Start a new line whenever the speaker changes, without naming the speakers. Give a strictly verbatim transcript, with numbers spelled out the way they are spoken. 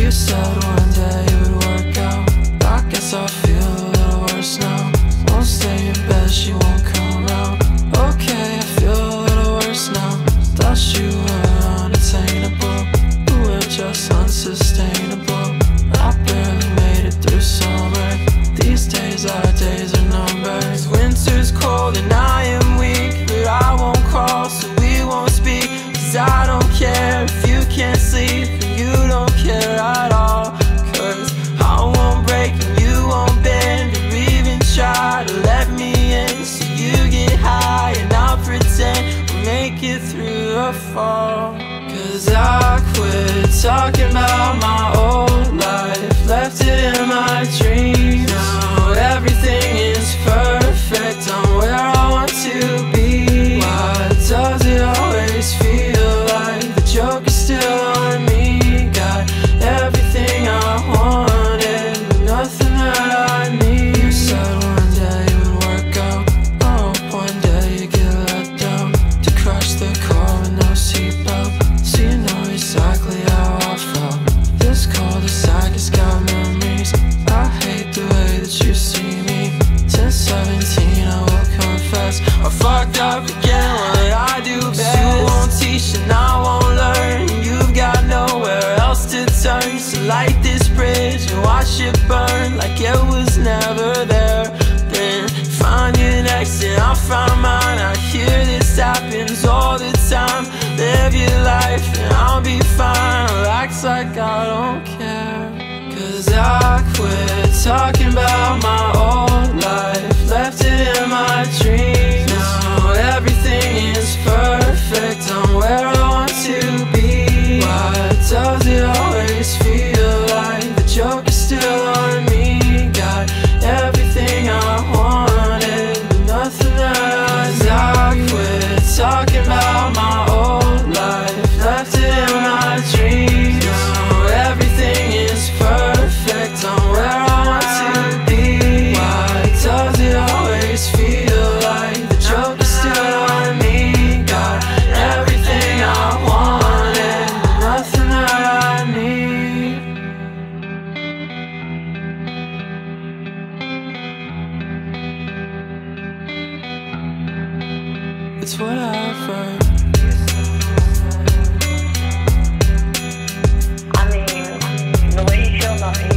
You said one day it would work out. I guess I feel a little worse now. Won't stay in bed, she won't come out. Okay, I feel a little worse now. Thought you were unattainable, you were just unsustainable. I barely made it through summer. These days our days are numbered. Winter's cold and I am weak, but I won't call so we won't speak. Cause I don't care if you can't sleep, and you don't care at all. Cause I won't break and you won't bend, or even try to let me in. So you get high and I'll pretend we'll make it through the fall. Cause I quit talking about my old life, left it in my dreams. Now everything is perfect, I'm where I want to be. Why does it always feel like the joke is still on me? Got everything I wanted, but nothing that I need. You said one day it would work out. I hope one day you get let down, to crush the car with no seatbelt, so you know exactly how I felt. This cul-de-sac has got memories. I hate the way that you see me. Since seventeen I will confess, I fucked up again, what did I do best? You won't teach and I won't learn, you've got nowhere else to turn. So light this bridge and watch it burn like it was never there. Then find your next and I'll find mine. I hear this happens all the time. Live your life and I'll be fine. Acts like I don't care. Cause I quit talking about my old life, left it in my dreams. Now everything is perfect, I'm where I want to be. Why does it always feel like the joke is still on me? Got everything I wanted, but nothing that I need. I quit talking about my old life, left it in my dreams. Now everything is perfect, I'm where I want to be. Why does it always feel like the joke is still on me? Got everything I wanted, but nothing that I need. It's whatever.
I mean, the way you feel about me